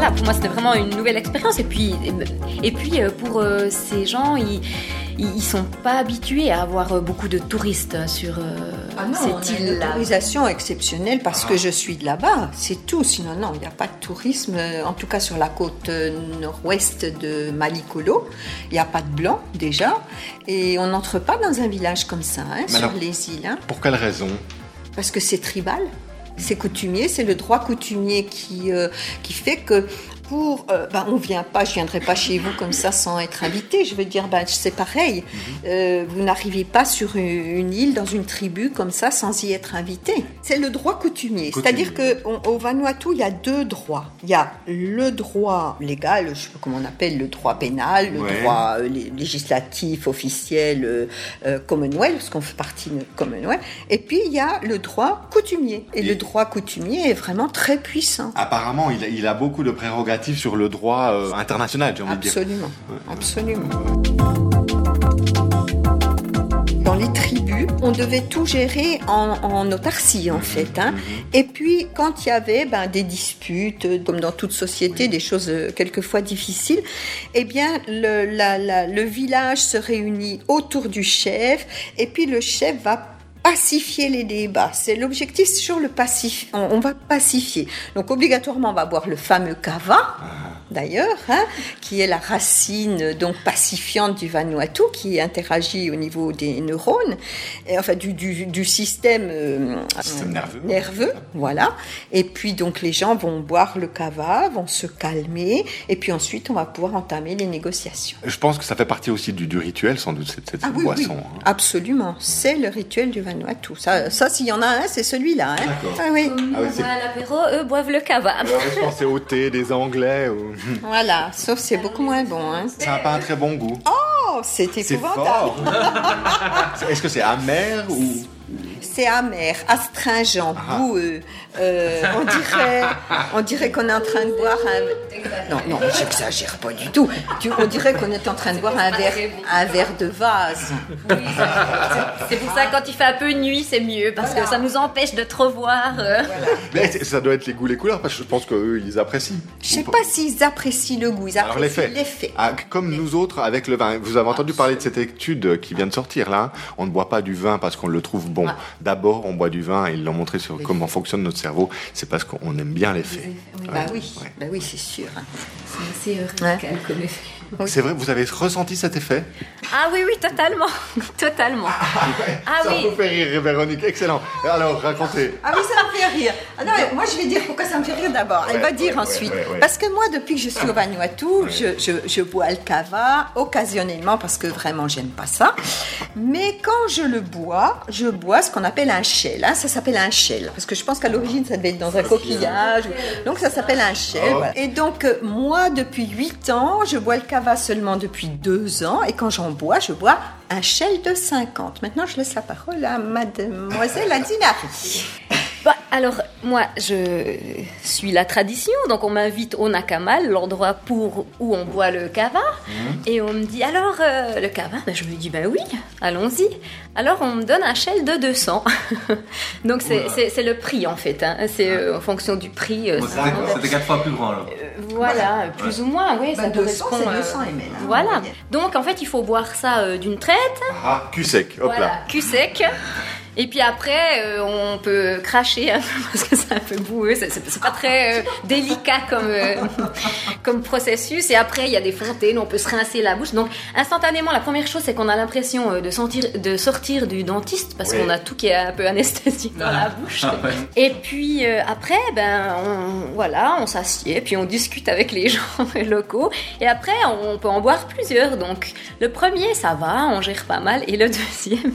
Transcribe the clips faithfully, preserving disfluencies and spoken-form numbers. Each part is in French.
voilà, pour moi c'était vraiment une nouvelle expérience. Et puis, et, et puis pour euh, ces gens, ils, ils sont pas habitués à avoir beaucoup de touristes sur euh, ah non, cette on île-là. Une autorisation exceptionnelle parce ah. que je suis de là-bas, c'est tout. Sinon, non, il n'y a pas de tourisme. En tout cas, sur la côte nord-ouest de Malikolo, il n'y a pas de blanc déjà. Et on n'entre pas dans un village comme ça, hein, sur alors, les îles. Hein. Pour quelle raison ? Parce que c'est tribal, c'est coutumier, c'est le droit coutumier qui, euh, qui fait que pour, euh, ben on vient pas, je viendrai pas chez vous comme ça sans être invité. Je veux dire, ben c'est pareil. Mm-hmm. Euh, vous n'arrivez pas sur une, une île dans une tribu comme ça sans y être invité. C'est le droit coutumier. coutumier. C'est-à-dire que on, au Vanuatu, il y a deux droits. Il y a le droit légal, je sais pas comment on appelle, le droit pénal, le ouais. droit euh, législatif, officiel, euh, euh, Commonwealth, parce qu'on fait partie de Commonwealth. Et puis il y a le droit coutumier. Et, Et le droit coutumier est vraiment très puissant. Apparemment, il a, il a beaucoup de prérogatives sur le droit euh, international, j'ai envie absolument, de dire. Absolument, absolument. Dans les tribus, on devait tout gérer en, en autarcie, en fait. Hein. Mm-hmm. Et puis, quand il y avait ben, des disputes, comme dans toute société, oui. des choses euh, quelquefois difficiles, eh bien, le, la, la, le village se réunit autour du chef, et puis le chef va pacifier les débats. C'est l'objectif sur le pacif. On, on va pacifier. Donc, obligatoirement, on va boire le fameux kava, d'ailleurs, hein, qui est la racine donc pacifiante du Vanuatu, qui interagit au niveau des neurones, et, enfin du, du, du système, euh, système nerveux. nerveux, voilà. Et puis donc les gens vont boire le kava, vont se calmer, et puis ensuite on va pouvoir entamer les négociations. Je pense que ça fait partie aussi du, du rituel, sans doute, cette, cette ah, oui, boisson. Oui, hein. Absolument, c'est le rituel du Vanuatu. Ça, ça s'il y en a un, c'est celui-là. Hein. D'accord. Ah, oui. Comme ah, oui, on boit à l'apéro, eux boivent le kava. Alors, je pense que c'est au thé des Anglais. Ou... Voilà, sauf c'est beaucoup moins bon. Hein. Ça n'a pas un très bon goût. Oh, c'est épouvantable. C'est Est-ce que c'est amer ou... C'est amer, astringent, ah. boueux. Euh, on dirait, on dirait qu'on est en train de boire un. Non, non, j'exagère pas du tout. On dirait qu'on est en train de boire un verre, un verre de vase. Oui, c'est pour ça que quand il fait un peu nuit, c'est mieux parce voilà. que ça nous empêche de trop voir. Euh... Voilà. Mais ça doit être les goûts, les couleurs, parce que je pense qu'eux, ils apprécient. Je sais pas s'ils apprécient le goût, ils apprécient Alors, l'effet. l'effet. Ah, comme nous autres avec le vin. Vous avez entendu parler de cette étude qui vient de sortir là. On ne boit pas du vin parce qu'on le trouve bon. Ah. D'abord, on boit du vin et ils l'ont montré sur oui. comment fonctionne notre cerveau. C'est parce qu'on aime bien l'effet. Oui. Bah ouais. oui, ouais. Bah oui, c'est sûr. C'est assez radical comme effet. Oui. C'est vrai, vous avez ressenti cet effet ? Ah oui, oui, totalement. Totalement. Ah, ouais. ah ça oui. vous fait rire, Véronique. Excellent. Alors, racontez. Ah oui, ça me fait rire. Ah non, moi, je vais dire pourquoi ça me fait rire d'abord. Ouais, Elle va dire ouais, ensuite. Ouais, ouais, ouais. Parce que moi, depuis que je suis au Vanuatu, ouais. je, je, je bois le kava occasionnellement parce que vraiment, j'aime pas ça. Mais quand je le bois, je bois ce qu'on appelle un shell. Hein. Ça s'appelle un shell. Parce que je pense qu'à l'origine, ça devait être dans un coquillage. Donc, ça s'appelle un shell. Oh. Voilà. Et donc, moi, depuis huit ans, je bois le kava seulement depuis deux ans. Et quand j'en bois, je bois un shell de cinquante. Maintenant, je laisse la parole à mademoiselle Adinari. Bah, alors, moi, je suis la tradition, donc on m'invite au Nakamal, l'endroit pour où on boit le kava, mmh. et on me dit, alors, euh, le kava, ben, je me dis, ben oui, allons-y. Alors, on me donne un shell de deux cents. Donc, c'est, c'est, c'est le prix, en fait, hein. C'est euh, en fonction du prix. Euh, bon, c'est c'était quatre fois plus grand, alors. Euh, voilà, voilà, plus ouais. ou moins, oui, ben, ça deux cents, correspond. C'est deux cents millilitres. Hein, voilà. Donc, en fait, il faut boire ça euh, d'une traite. Ah, cul sec, hop voilà, là. Cul sec. Et puis après, euh, on peut cracher un peu parce que c'est un peu boueux, c'est, c'est, c'est pas très euh, délicat comme, euh, comme processus. Et après, il y a des fontaines, on peut se rincer la bouche. Donc, instantanément, la première chose, c'est qu'on a l'impression de, sentir, de sortir du dentiste parce oui. qu'on a tout qui est un peu anesthésique dans la bouche. Ah, ouais. Et puis euh, après, ben, on, voilà, on s'assied, puis on discute avec les gens locaux. Et après, on peut en boire plusieurs. Donc, le premier, ça va, on gère pas mal. Et le deuxième...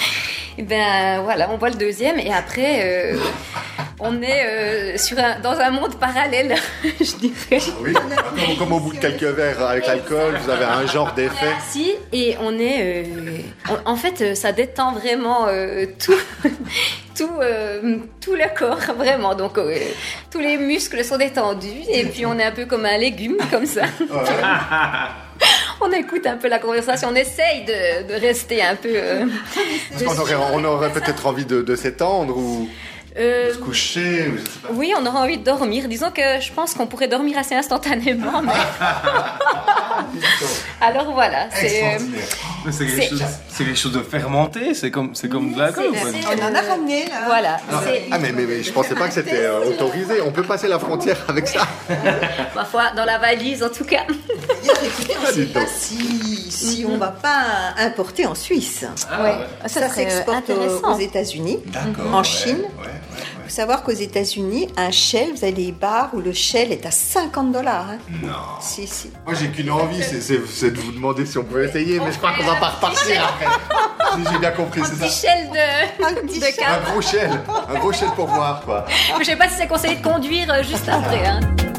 Et ben voilà, on voit le deuxième et après euh, on est euh, sur un, dans un monde parallèle, je dirais. Oui, comme, comme au bout de quelques verres avec l'alcool, vous avez un genre d'effet. Si, et on est, euh, on, en fait, ça détend vraiment euh, tout, tout, euh, tout le corps, vraiment. Donc euh, tous les muscles sont détendus et puis on est un peu comme un légume, comme ça. On écoute un peu la conversation, on essaye de, de rester un peu... Euh, on, aurait, on aurait peut-être envie de, de s'étendre ou... Euh, Se coucher, ou je sais pas. oui, on aura envie de dormir. Disons que je pense qu'on pourrait dormir assez instantanément. Mais... Alors voilà, c'est... euh, Mais c'est quelque, C'est- chose- c'est quelque chose de fermenté, c'est comme, c'est comme de l'alcool. c'est- quoi. c'est- On en a ramené là. Voilà. Alors, c'est- ah mais, mais, mais je pensais pas que c'était euh, autorisé. On peut passer la frontière avec ça. Ma foi, dans la valise en tout cas. Écoutez, on ne sait Dis pas donc. si, si on ne va pas importer en Suisse. Ah, Ouais. ouais. Ça, Ça serait s'exporte aux, intéressant. aux États-Unis. D'accord. En ouais, Chine. Ouais, ouais, ouais. Il faut savoir qu'aux États-Unis, un shell, vous avez des bars où le shell est à cinquante dollars. Hein. Non. Si, si. Moi j'ai qu'une envie, c'est, c'est, c'est de vous demander si on peut essayer, mais je crois qu'on va pas repartir après. Si j'ai bien compris, c'est ça. Michel de, Un petit de shell. Un cave. gros shell, un gros shell pour voir quoi. Je sais pas si c'est conseillé de conduire euh, juste après. Hein.